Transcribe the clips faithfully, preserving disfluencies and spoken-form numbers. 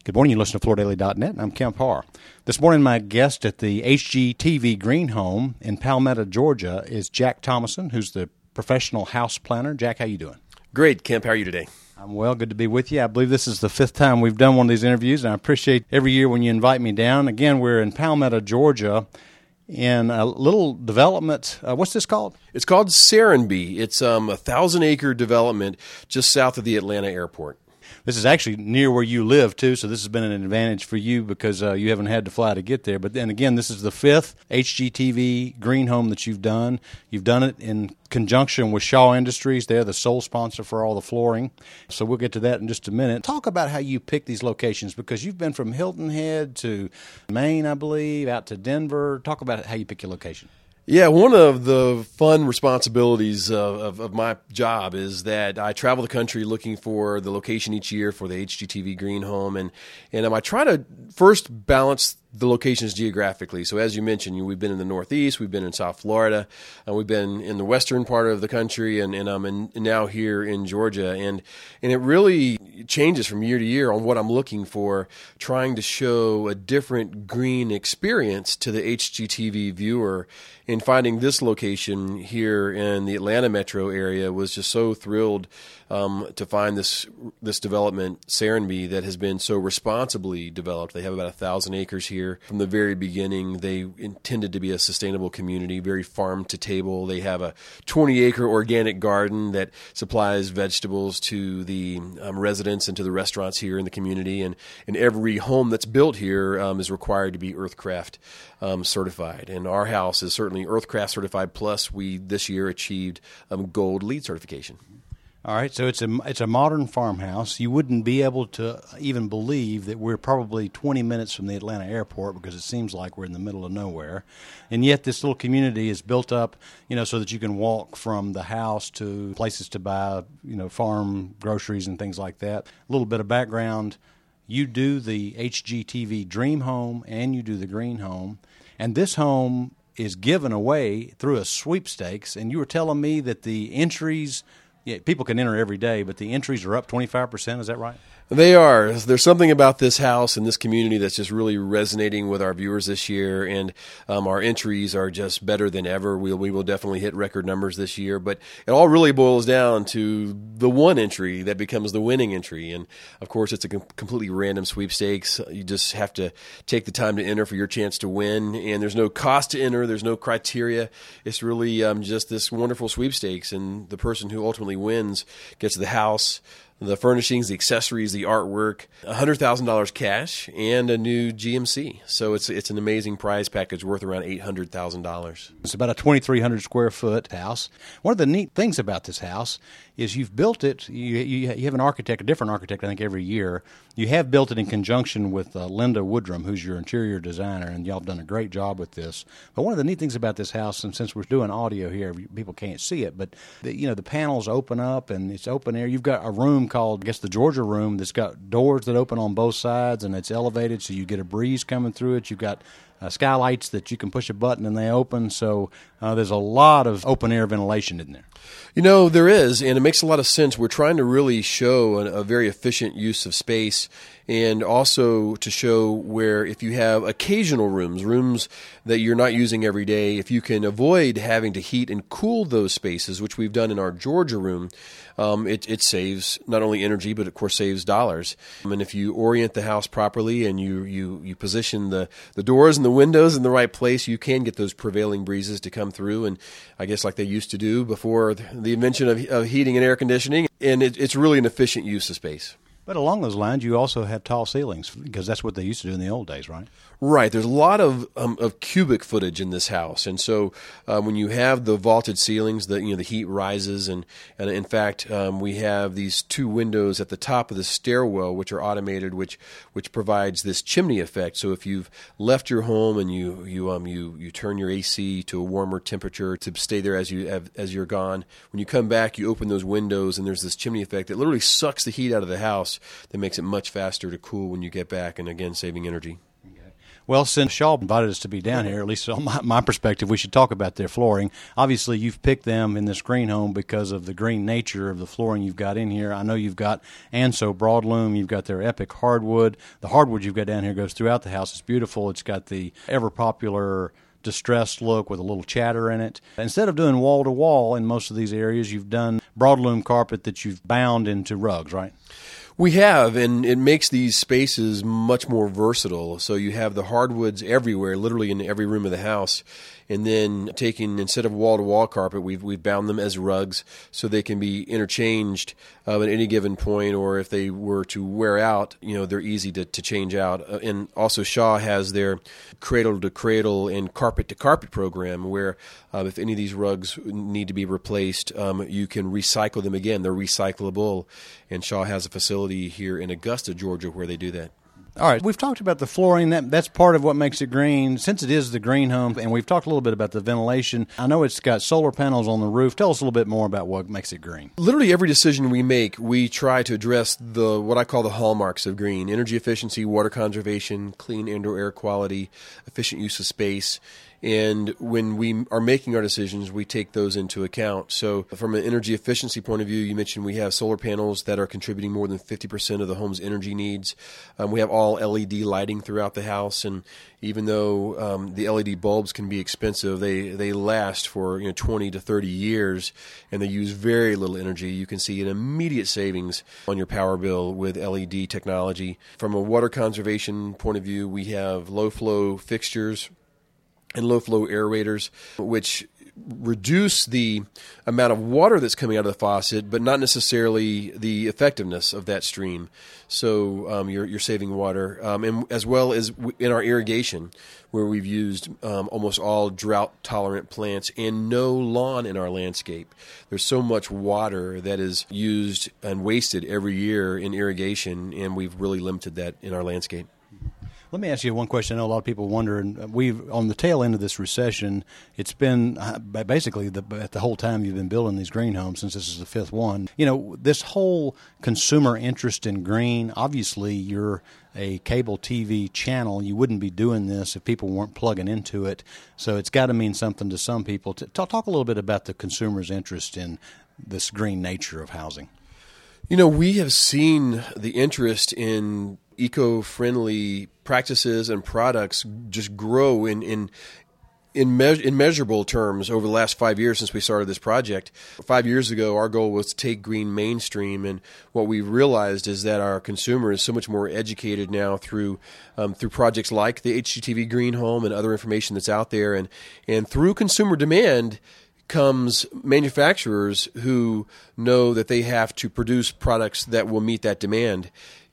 Good morning. You listen to Florida Daily dot net, and I'm Kemp Harr. This morning, my guest at the H G T V Green Home in Palmetto, Georgia, is Jack Thomason, who's the professional house planner. Jack, how you doing? Great, Kemp. How are you today? I'm well. Good to be with you. I believe this is the fifth time we've done one of these interviews, and I appreciate every year when you invite me down. Again, we're in Palmetto, Georgia, in a little development. Uh, what's this called? It's called Serenbe. It's um, a thousand-acre development just south of the Atlanta airport. This is actually near where you live, too, so this has been an advantage for you because uh, you haven't had to fly to get there. But then again, this is the fifth H G T V Green Home that you've done. You've done it in conjunction with Shaw Industries. They're the sole sponsor for all the flooring. So we'll get to that in just a minute. Talk about how you pick these locations because you've been from Hilton Head to Maine, I believe, out to Denver. Talk about how you pick your location. Yeah, one of the fun responsibilities of, of, of my job is that I travel the country looking for the location each year for the H G T V Green Home, and and um, I try to first balance the locations geographically. So as you mentioned, you, we've been in the Northeast, we've been in South Florida, uh, we've been in the western part of the country, and and um and now here in Georgia, and and it really changes from year to year on what I'm looking for, trying to show a different green experience to the H G T V viewer. And finding this location here in the Atlanta metro area was just so thrilled um, to find this this development, Serenbe, that has been so responsibly developed. They have about a thousand acres here. From the very beginning, they intended to be a sustainable community, very farm to table. They have a twenty acre organic garden that supplies vegetables to the um, residents and to the restaurants here in the community. And, and every home that's built here um, is required to be Earthcraft um, certified. And our house is certainly Earthcraft certified, plus we this year achieved um, gold LEED certification. All right, so it's a it's a modern farmhouse. You wouldn't be able to even believe that we're probably twenty minutes from the Atlanta airport because it seems like we're in the middle of nowhere. And yet this little community is built up, you know, so that you can walk from the house to places to buy, you know, farm groceries and things like that. A little bit of background. You do the H G T V Dream Home and you do the Green Home. And this home is given away through a sweepstakes. And you were telling me that the entries... Yeah, people can enter every day, but the entries are up twenty-five percent. Is that right? They are. There's something about this house and this community that's just really resonating with our viewers this year, and um, our entries are just better than ever. We'll, we will definitely hit record numbers this year, but it all really boils down to the one entry that becomes the winning entry. And, of course, it's a com- completely random sweepstakes. You just have to take the time to enter for your chance to win, and there's no cost to enter. There's no criteria. It's really um, just this wonderful sweepstakes, and the person who ultimately wins gets the house, the furnishings, the accessories, the artwork, one hundred thousand dollars cash, and a new G M C. So it's it's an amazing prize package worth around eight hundred thousand dollars. It's about a twenty-three hundred square foot house. One of the neat things about this house is you've built it, you, you, you have an architect, a different architect, I think, every year. You have built it in conjunction with uh, Linda Woodrum, who's your interior designer, and y'all have done a great job with this. But one of the neat things about this house, and since we're doing audio here, people can't see it, but the, you know, the panels open up and it's open air. You've got a room called, I guess, the Georgia room that's got doors that open on both sides, and it's elevated so you get a breeze coming through it. You've got uh, skylights that you can push a button and they open, so uh, there's a lot of open-air ventilation in there. You know, there is, and it makes a lot of sense. We're trying to really show a, a very efficient use of space, and also to show where if you have occasional rooms, rooms that you're not using every day, if you can avoid having to heat and cool those spaces, which we've done in our Georgia room, um, it, it saves not only energy, but of course saves dollars. And if you orient the house properly and you, you, you position the, the doors and the windows in the right place, you can get those prevailing breezes to come through, and I guess like they used to do before the invention of, of heating and air conditioning, and it, it's really an efficient use of space. But along those lines, you also have tall ceilings because that's what they used to do in the old days, right? Right. There's a lot of um, of cubic footage in this house, and so uh, when you have the vaulted ceilings, the you know the heat rises, and and in fact um, we have these two windows at the top of the stairwell which are automated, which which provides this chimney effect. So if you've left your home and you you um you you turn your A C to a warmer temperature to stay there as you have, as you're gone, when you come back, you open those windows, and there's this chimney effect that literally sucks the heat out of the house. That makes it much faster to cool when you get back, and again saving energy. Well, since Shaw invited us to be down here, at least on my, my perspective, we should talk about their flooring. Obviously, you've picked them in this green home because of the green nature of the flooring you've got in here. I know you've got Anso broadloom. You've got their Epic hardwood. The hardwood you've got down here goes throughout the house. It's beautiful. It's got the ever-popular distressed look with a little chatter in it. Instead of doing wall-to-wall in most of these areas, you've done broadloom carpet that you've bound into rugs, right? We have, and it makes these spaces much more versatile. So you have the hardwoods everywhere, literally in every room of the house. And then taking, instead of wall-to-wall carpet, we've we've bound them as rugs so they can be interchanged uh, at any given point, or if they were to wear out, you know, they're easy to, to change out. Uh, and also Shaw has their cradle-to-cradle and carpet-to-carpet program where uh, if any of these rugs need to be replaced, um, you can recycle them again. They're recyclable, and Shaw has a facility here in Augusta, Georgia, where they do that. All right, we've talked about the flooring. That That's part of what makes it green, since it is the green home, and we've talked a little bit about the ventilation. I know it's got solar panels on the roof. Tell us a little bit more about what makes it green. Literally every decision we make, we try to address the what I call the hallmarks of green: energy efficiency, water conservation, clean indoor air quality, efficient use of space. And when we are making our decisions, we take those into account. So from an energy efficiency point of view, you mentioned we have solar panels that are contributing more than fifty percent of the home's energy needs. Um, we have all L E D lighting throughout the house, and even though um, the L E D bulbs can be expensive, they, they last for you know twenty to thirty years, and they use very little energy. You can see an immediate savings on your power bill with L E D technology. From a water conservation point of view, we have low-flow fixtures and low-flow aerators, which reduce the amount of water that's coming out of the faucet, but not necessarily the effectiveness of that stream. So um, you're, you're saving water, um, and as well as w- in our irrigation, where we've used um, almost all drought-tolerant plants and no lawn in our landscape. There's so much water that is used and wasted every year in irrigation, and we've really limited that in our landscape. Let me ask you one question. I know a lot of people wonder, and we've on the tail end of this recession, it's been uh, basically the, the whole time you've been building these green homes, since this is the fifth one. You know, this whole consumer interest in green, obviously you're a cable T V channel. You wouldn't be doing this if people weren't plugging into it. So it's got to mean something to some people. Talk, talk a little bit about the consumer's interest in this green nature of housing. You know, we have seen the interest in eco-friendly practices and products just grow in in in, me- in measurable terms over the last five years since we started this project. Five years ago, our goal was to take green mainstream, and what we realized is that our consumer is so much more educated now through um, through projects like the H G T V Green Home and other information that's out there, and and through consumer demand comes manufacturers who know that they have to produce products that will meet that demand.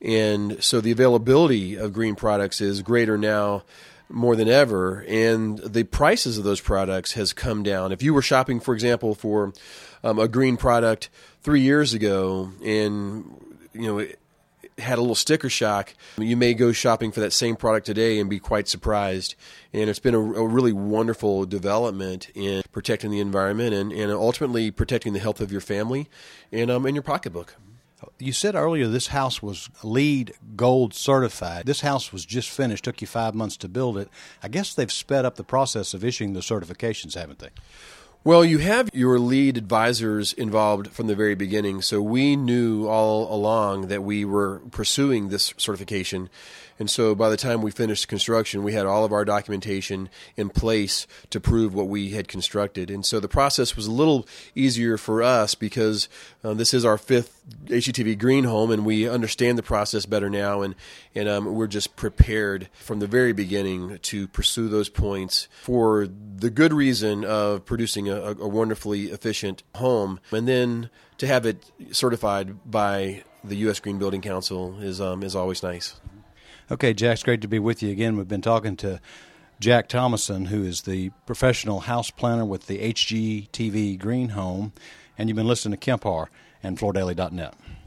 And so the availability of green products is greater now more than ever, and the prices of those products has come down. If you were shopping, for example, for um, a green product three years ago and you know it had a little sticker shock, you may go shopping for that same product today and be quite surprised. And it's been a, a really wonderful development in protecting the environment and, and ultimately protecting the health of your family and um, and your pocketbook. You said earlier this house was LEED Gold certified. This house was just finished, took you five months to build it. I guess they've sped up the process of issuing the certifications, haven't they? Well, you have your lead advisors involved from the very beginning, so we knew all along that we were pursuing this certification. And so by the time we finished construction, we had all of our documentation in place to prove what we had constructed. And so the process was a little easier for us because um, this is our fifth H G T V Green Home, and we understand the process better now, and, and um, we're just prepared from the very beginning to pursue those points for the good reason of producing a, a wonderfully efficient home. And then to have it certified by the U S Green Building Council is um, is always nice. Okay, Jack, it's great to be with you again. We've been talking to Jack Thomason, who is the professional house planner with the H G T V Green Home, and you've been listening to Kemp Harr and Floor Daily dot net.